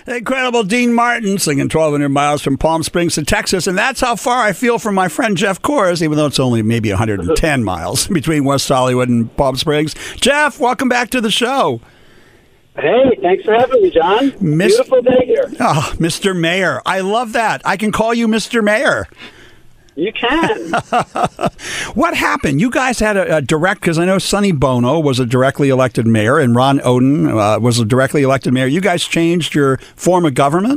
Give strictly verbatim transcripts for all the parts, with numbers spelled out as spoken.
Incredible Dean Martin singing twelve hundred miles from Palm Springs to Texas. And that's how far I feel from my friend Jeff Kors, even though it's only maybe one hundred ten miles between West Hollywood and Palm Springs. Jeff, welcome back to the show. Hey, thanks for having me, John. Miss- Beautiful day here. Oh, Mister Mayor. I love that. I can call you Mister Mayor. You can. What happened? You guys had a, a direct, because I know Sonny Bono was a directly elected mayor and Ron Oden uh, was a directly elected mayor. You guys changed your form of government?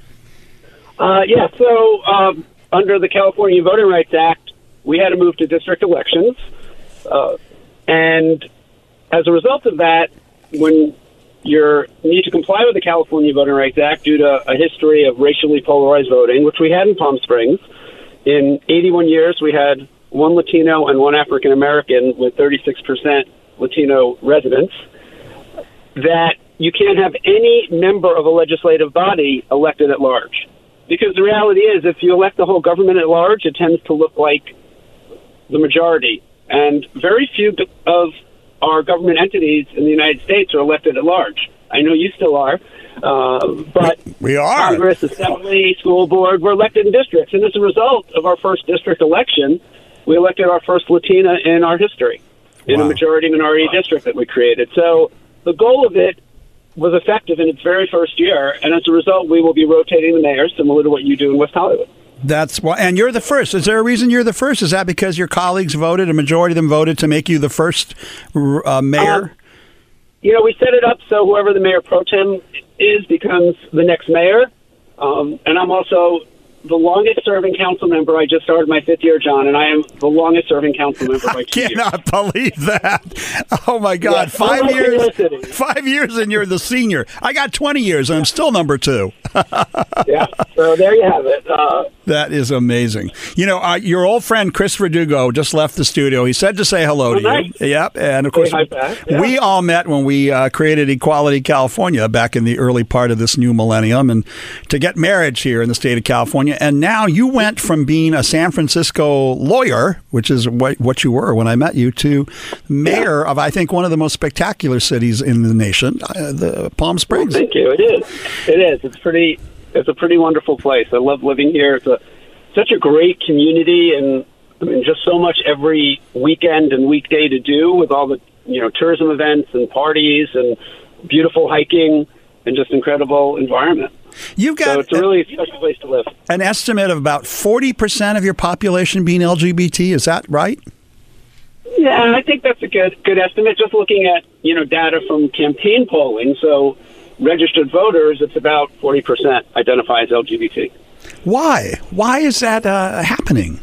Uh, yeah, so um, under the California Voting Rights Act, we had to move to district elections. Uh, and as a result of that, when you need to comply with the California Voting Rights Act due to a history of racially polarized voting, which we had in Palm Springs, in eighty-one years, we had one Latino and one African American with thirty-six percent Latino residents, that you can't have any member of a legislative body elected at large. Because the reality is, if you elect the whole government at large, it tends to look like the majority. And very few of our government entities in the United States are elected at large. I know you still are. Uh, but we are. Congress, Assembly, School Board, we're elected in districts. And as a result of our first district election, we elected our first Latina in our history in wow. a majority-minority wow. district that we created. So the goal of it was effective in its very first year, and as a result, we will be rotating the mayors, similar to what you do in West Hollywood. That's why, and you're the first. Is there a reason you're the first? Is that because your colleagues voted, a majority of them voted to make you the first uh, mayor? Um, you know, we set it up so whoever the mayor pro tem is becomes the next mayor. Um, and I'm also the longest-serving council member. I just started my fifth year, John, and I am the longest-serving council member by two years. I cannot believe that. Oh, my God. Yes, five years Five years and you're the senior. I got twenty years, and I'm still number two. Yeah, so there you have it. Uh, that is amazing. You know, uh, your old friend Chris Verdugo just left the studio. He said to say hello oh, to nice. you. Yep, and of course, yeah. we all met when we uh, created Equality California back in the early part of this new millennium, and to get marriage here in the state of California. And now you went from being a San Francisco lawyer, which is what, what you were when I met you, to mayor yeah. of, I think, one of the most spectacular cities in the nation, uh, the Palm Springs. Well, thank you. It is. It is. It's pretty. It's a pretty wonderful place. I love living here. It's a such a great community, and I mean, just so much every weekend and weekday to do with all the you know tourism events and parties and beautiful hiking and just incredible environment. You've got so it's a really special place to live. An estimate of about forty percent of your population being L G B T. Is that right? Yeah, I think that's a good good estimate. Just looking at you know data from campaign polling, so registered voters, it's about forty percent identify as L G B T. Why? Why is that uh, happening?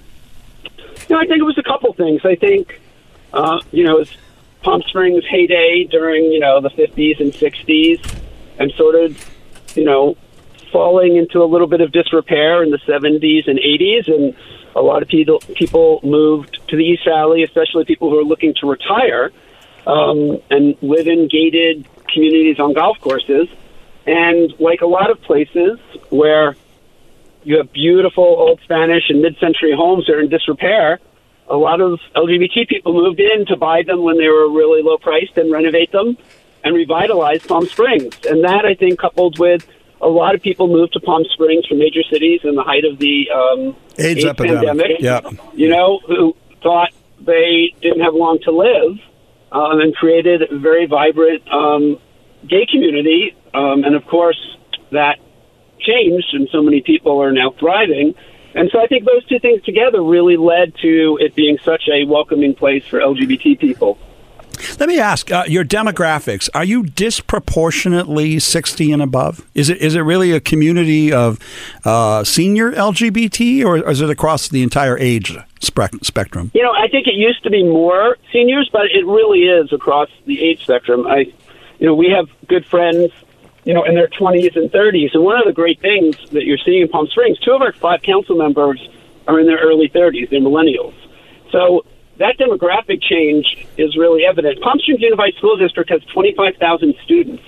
You know, I think it was a couple things. I think, uh, you know, it's Palm Springs' heyday during, you know, the fifties and sixties and sort of, you know, falling into a little bit of disrepair in the seventies and eighties. And a lot of people, people moved to the East Valley, especially people who are looking to retire um, and live in gated communities on golf courses. And like a lot of places where you have beautiful old Spanish and mid-century homes that are in disrepair, a lot of L G B T people moved in to buy them when they were really low priced and renovate them and revitalize Palm Springs. And that, I think, coupled with a lot of people moved to Palm Springs from major cities in the height of the um, AIDS, AIDS epidemic, pandemic, yep. you know, who thought they didn't have long to live um, and created a very vibrant um, gay community. Um, and, of course, that changed, and so many people are now thriving. And so I think those two things together really led to it being such a welcoming place for L G B T people. Let me ask, uh, your demographics, are you disproportionately sixty and above? Is it is it really a community of uh, senior L G B T, or is it across the entire age spe- spectrum? You know, I think it used to be more seniors, but it really is across the age spectrum. I, you know, we have good friends, you know, in their twenties and thirties. And one of the great things that you're seeing in Palm Springs, two of our five council members are in their early thirties. They're millennials. So that demographic change is really evident. Palm Springs Unified School District has twenty-five thousand students.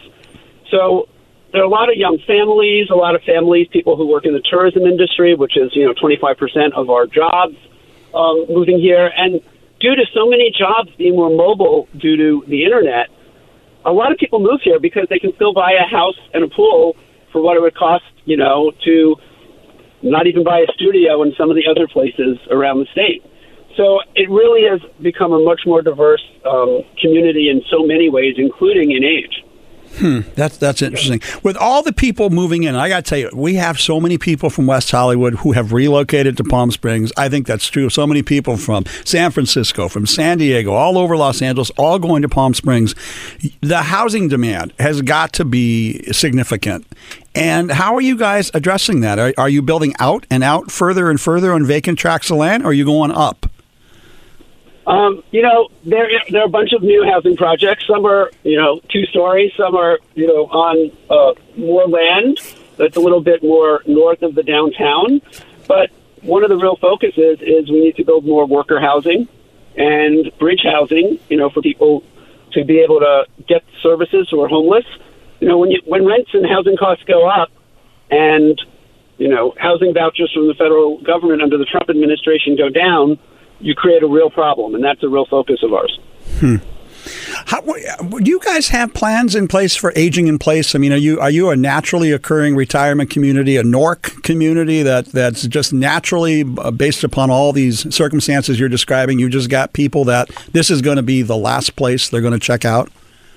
So there are a lot of young families, a lot of families, people who work in the tourism industry, which is, you know, twenty-five percent of our jobs um, moving here. And due to so many jobs being more mobile due to the internet, a lot of people move here because they can still buy a house and a pool for for what it would cost, you know, to not even buy a studio in some of the other places around the state. So it really has become a much more diverse um, community in so many ways, including in age. Hmm, that's that's interesting. With all the people moving in, I got to tell you, we have so many people from West Hollywood who have relocated to Palm Springs. I think that's true. So many people from San Francisco, from San Diego, all over Los Angeles, all going to Palm Springs. The housing demand has got to be significant. And how are you guys addressing that? Are, are you building out and out further and further on vacant tracts of land, or are you going up? Um, you know, there there are a bunch of new housing projects. Some are, you know, two stories. Some are, you know, on uh, more land that's a little bit more north of the downtown. But one of the real focuses is we need to build more worker housing and bridge housing, you know, for people to be able to get services who are homeless. You know, when you, when rents and housing costs go up and, you know, housing vouchers from the federal government under the Trump administration go down, you create a real problem, and that's a real focus of ours. Hmm. How, do you guys have plans in place for aging in place? I mean, are you are you a naturally occurring retirement community, a N O R C community that, that's just naturally based upon all these circumstances you're describing? You just got people that this is going to be the last place they're going to check out?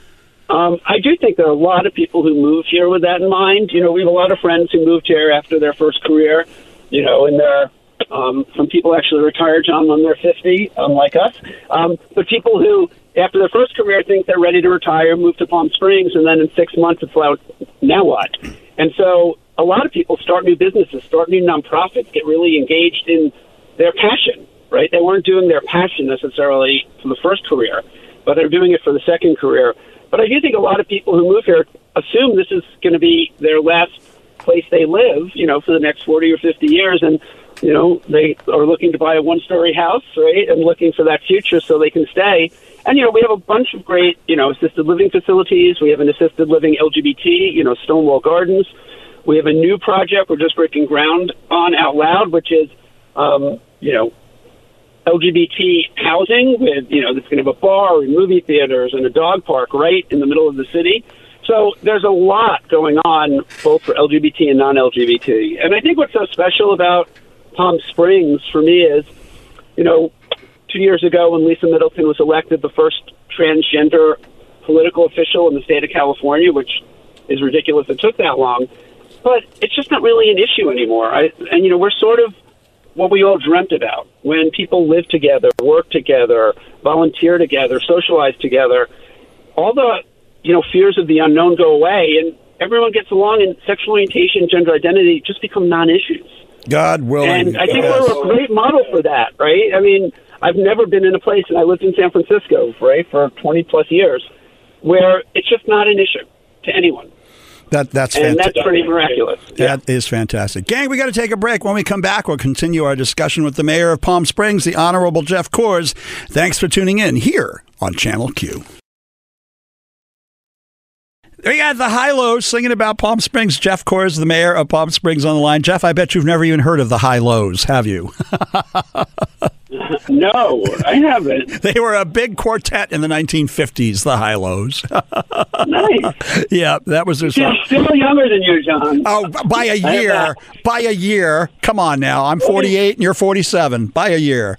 Um, I do think there are a lot of people who move here with that in mind. You know, we have a lot of friends who moved here after their first career, you know, in their Um, some people actually retire, John, when they're fifty, unlike us. Um, but people who, after their first career, think they're ready to retire, move to Palm Springs, and then in six months it's like, now what? And so a lot of people start new businesses, start new nonprofits, get really engaged in their passion, right? They weren't doing their passion necessarily for the first career, but they're doing it for the second career. But I do think a lot of people who move here assume this is going to be their last place they live, you know, for the next forty or fifty years, and you know, they are looking to buy a one-story house, right, and looking for that future so they can stay. And, you know, we have a bunch of great, you know, assisted living facilities. We have an assisted living L G B T, you know, Stonewall Gardens. We have a new project we're just breaking ground on out loud, which is, um, you know, L G B T housing with, you know, that's going to have a bar and movie theaters and a dog park right in the middle of the city. So there's a lot going on both for L G B T and non-L G B T. And I think what's so special about Palm Springs for me is, you know, two years ago when Lisa Middleton was elected the first transgender political official in the state of California, which is ridiculous it took that long, but it's just not really an issue anymore. I, and, you know, we're sort of what we all dreamt about when people live together, work together, volunteer together, socialize together. All the, you know, fears of the unknown go away and everyone gets along, and sexual orientation, gender identity just become non-issues. God willing. And I think yes. we're a great model for that, right? I mean, I've never been in a place, and I lived in San Francisco, right, for twenty plus years, where it's just not an issue to anyone. That that's and fantastic. That's pretty miraculous. That yeah. is fantastic. Gang, we got to take a break. When we come back, we'll continue our discussion with the mayor of Palm Springs, the Honorable Jeff Coors. Thanks for tuning in here on Channel Q. There you got the Hi-Lows singing about Palm Springs. Jeff Coors, the mayor of Palm Springs, on the line. Jeff, I bet you've never even heard of the Hi-Lows, have you? No, I haven't. They were a big quartet in the nineteen fifties, the Hi-Lows. Nice. Yeah, that was their song. Still younger than you, John. Oh, by a year. By a year. Come on now. I'm forty-eight and you're forty-seven. By a year.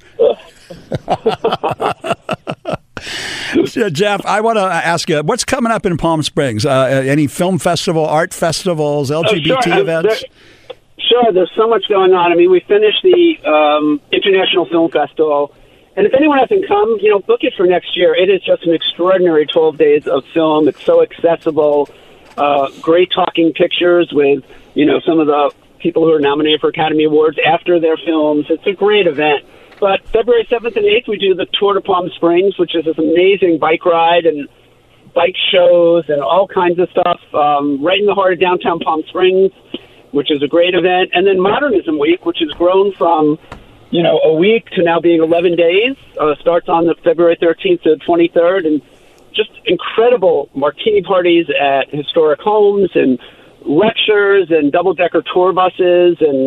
Jeff, I want to ask you, what's coming up in Palm Springs? Uh, any film festival, art festivals, L G B T oh, sure. events? There, sure, there's so much going on. I mean, we finished the um, International Film Festival, and if anyone hasn't come, you know, book it for next year. It is just an extraordinary twelve days of film. It's so accessible, uh, great talking pictures with, you know, some of the people who are nominated for Academy Awards after their films. It's a great event. But February seventh and eighth, we do the Tour de Palm Springs, which is this amazing bike ride and bike shows and all kinds of stuff um, right in the heart of downtown Palm Springs, which is a great event. And then Modernism Week, which has grown from, you know, a week to now being eleven days, uh, starts on the February thirteenth to twenty-third, and just incredible martini parties at historic homes and lectures and double-decker tour buses and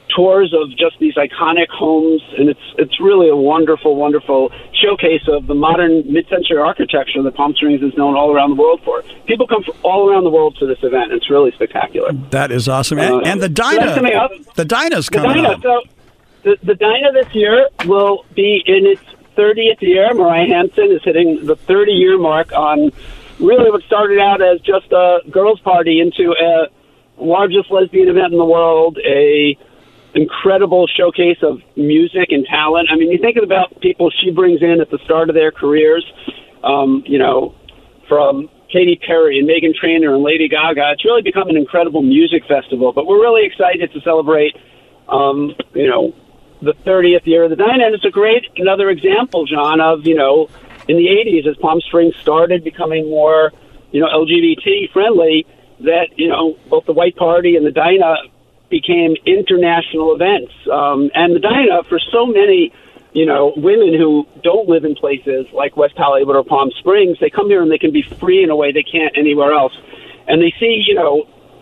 tours of just these iconic homes, and it's it's really a wonderful, wonderful showcase of the modern mid-century architecture that Palm Springs is known all around the world for. People come from all around the world to this event. It's really spectacular. That is awesome. And, Uh, and the so that's coming Dinah, up. the Dinah's The coming Dinah, up. so the, the Dinah this year will be in its thirtieth year. Mariah Hansen is hitting the thirty-year mark on really what started out as just a girls' party into a largest lesbian event in the world, a incredible showcase of music and talent. I mean, you think about people she brings in at the start of their careers, um, you know, from Katy Perry and Meghan Trainor and Lady Gaga. It's really become an incredible music festival, but we're really excited to celebrate, um, you know, the thirtieth year of the Dinah. And it's a great, another example, John, of, you know, in the eighties, as Palm Springs started becoming more, you know, L G B T friendly, that, you know, both the White Party and the Dinah became international events. Um, and the Dinah, for so many, you know, women who don't live in places like West Hollywood or Palm Springs, they come here and they can be free in a way they can't anywhere else. And they see, you know,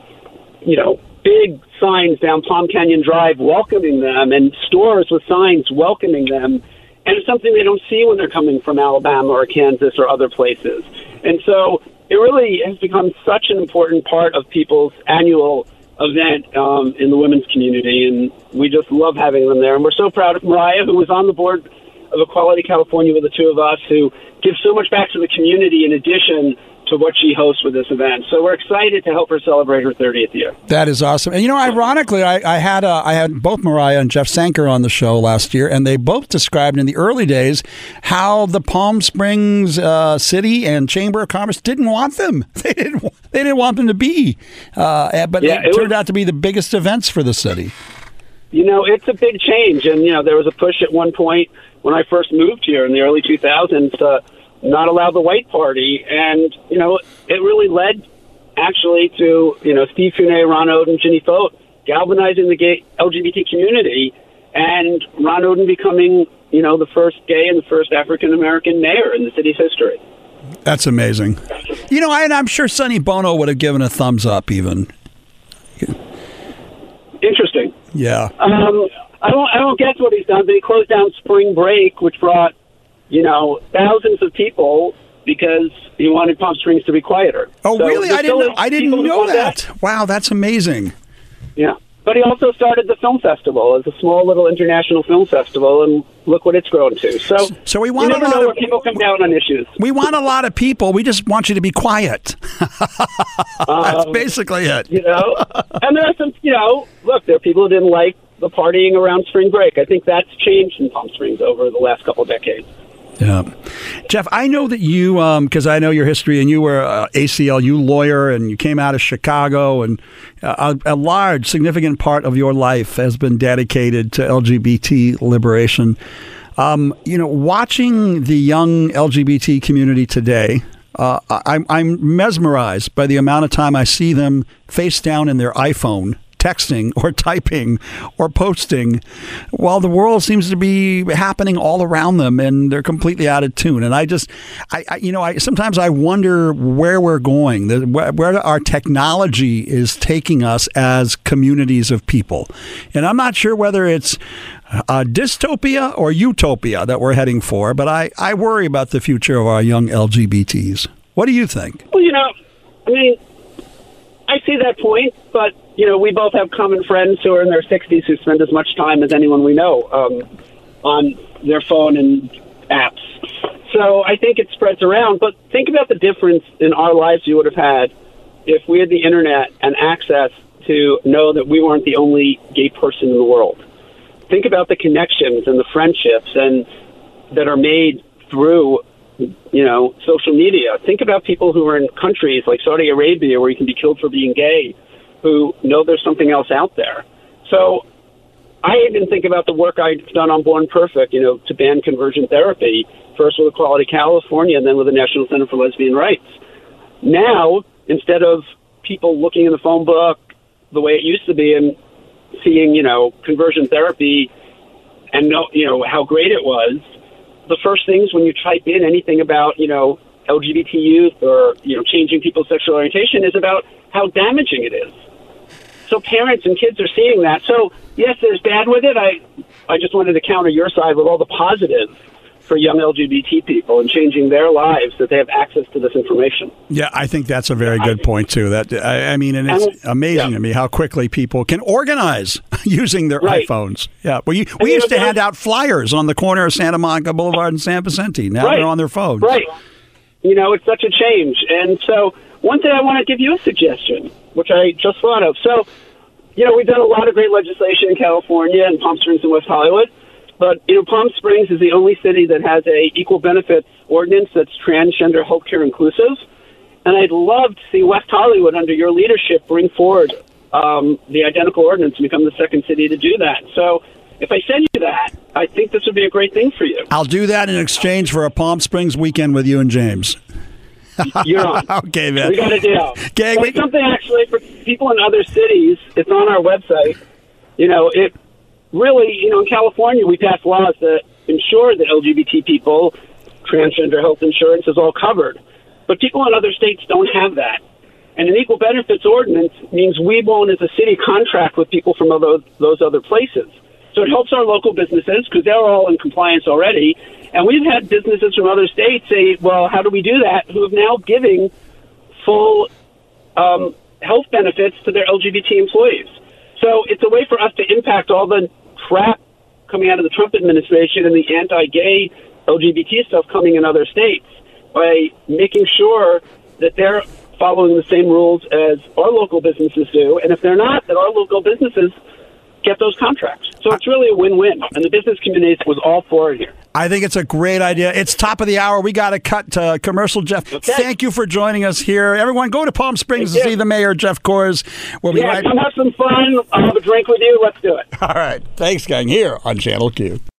you know, big signs down Palm Canyon Drive welcoming them, and stores with signs welcoming them. And it's something they don't see when they're coming from Alabama or Kansas or other places. And so it really has become such an important part of people's annual event um, in the women's community, and we just love having them there. And we're so proud of Mariah, who was on the board of Equality California with the two of us, who gives so much back to the community in addition to what she hosts with this event. So we're excited to help her celebrate her thirtieth year. That is awesome. And, you know, ironically, I, I had uh, I had both Mariah and Jeff Sanker on the show last year, and they both described in the early days how the Palm Springs uh, City and Chamber of Commerce didn't want them. They didn't They didn't want them to be. Uh, but Yeah, it, it turned was- out to be the biggest events for the city. You know, it's a big change. And, you know, there was a push at one point when I first moved here in the early two thousands to not allow the White Party. And, you know, it really led actually to, you know, Steve Funet, Ron Oden, Ginny Fote galvanizing the gay L G B T community, and Ron Oden becoming, you know, the first gay and the first African-American mayor in the city's history. That's amazing. You know, I, and I'm sure Sonny Bono would have given a thumbs up even. Interesting. Yeah. Um, I don't, I don't guess what he's done, but he closed down Spring Break, which brought, you know, thousands of people because he wanted Palm Springs to be quieter. Oh, So really? there's I didn't. still Know, I didn't people who know want that. Wow, that's amazing. Yeah. But he also started the film festival as a small little international film festival, and look what it's grown to. So, So we want you a never lot know of- where people come down on issues. We want a lot of people. We just want you to be quiet. That's basically it. You know, and there are some, you know, look, there are people who didn't like the partying around Spring Break. I think that's changed in Palm Springs over the last couple of decades. Yeah. Jeff, I know that you, because I know your history, and you were a A C L U lawyer, and you came out of Chicago, and a, a large, significant part of your life has been dedicated to L G B T liberation. Um, you know, watching the young L G B T community today, uh, I'm, I'm mesmerized by the amount of time I see them face down in their iPhone, texting or typing or posting, while the world seems to be happening all around them, and they're completely out of tune. And I just, I, I you know, I sometimes I wonder where we're going, the, where, where our technology is taking us as communities of people. And I'm not sure whether it's a dystopia or utopia that we're heading for, but I, I worry about the future of our young L G B Ts. What do you think? Well, you know, I mean, I see that point, but, you know, we both have common friends who are in their sixties who spend as much time as anyone we know um, on their phone and apps. So I think it spreads around. But think about the difference in our lives you would have had if we had the internet and access to know that we weren't the only gay person in the world. Think about the connections and the friendships and that are made through, you know, social media. Think about people who are in countries like Saudi Arabia where you can be killed for being gay, who know there's something else out there. So I even think about the work I've done on Born Perfect, you know, to ban conversion therapy, first with Equality California and then with the National Center for Lesbian Rights. Now, instead of people looking in the phone book the way it used to be and seeing, you know, conversion therapy and know, you know, how great it was, the first things when you type in anything about, you know, L G B T youth or, you know, changing people's sexual orientation is about how damaging it is. So parents and kids are seeing that. So, yes, there's bad with it. I, I just wanted to counter your side with all the positives for young L G B T people and changing their lives, that they have access to this information. Yeah, I think that's a very good point, too. That I, I mean, and it's and, amazing yeah. to me how quickly people can organize using their right. iPhones. Yeah, well, you, we used to hand out flyers on the corner of Santa Monica Boulevard and San Vicente. Now right. they're on their phones. Right. You know, it's such a change. And so one thing I want to give you a suggestion, which I just thought of. So, you know, we've done a lot of great legislation in California and Palm Springs and West Hollywood. But, you know, Palm Springs is the only city that has a equal benefits ordinance that's transgender healthcare inclusive. And I'd love to see West Hollywood, under your leadership, bring forward um, the identical ordinance and become the second city to do that. So if I send you that, I think this would be a great thing for you. I'll do that in exchange for a Palm Springs weekend with you and James. You're on. Okay, man. We got a deal. Gang, we- it's something, actually, for people in other cities. It's on our website. You know, it... Really, you know, in California, we passed laws that ensure that L G B T people, transgender health insurance is all covered. But people in other states don't have that. And an equal benefits ordinance means we won't, as a city, contract with people from those, those other places. So it helps our local businesses because they're all in compliance already. And we've had businesses from other states say, well, how do we do that, who have now giving full um, health benefits to their L G B T employees. So it's a way for us to impact all the crap coming out of the Trump administration and the anti-gay L G B T stuff coming in other states by making sure that they're following the same rules as our local businesses do. And if they're not, that our local businesses get those contracts. So it's really a win-win. And the business community was all for it here. I think it's a great idea. It's top of the hour. We got to cut to commercial, Jeff. Okay. Thank you for joining us here. Everyone, go to Palm Springs Thank to you. see the mayor, Jeff Kors. We'll be Yeah, right. come have some fun. I'll have a drink with you. Let's do it. All right. Thanks, gang. Here on Channel Q.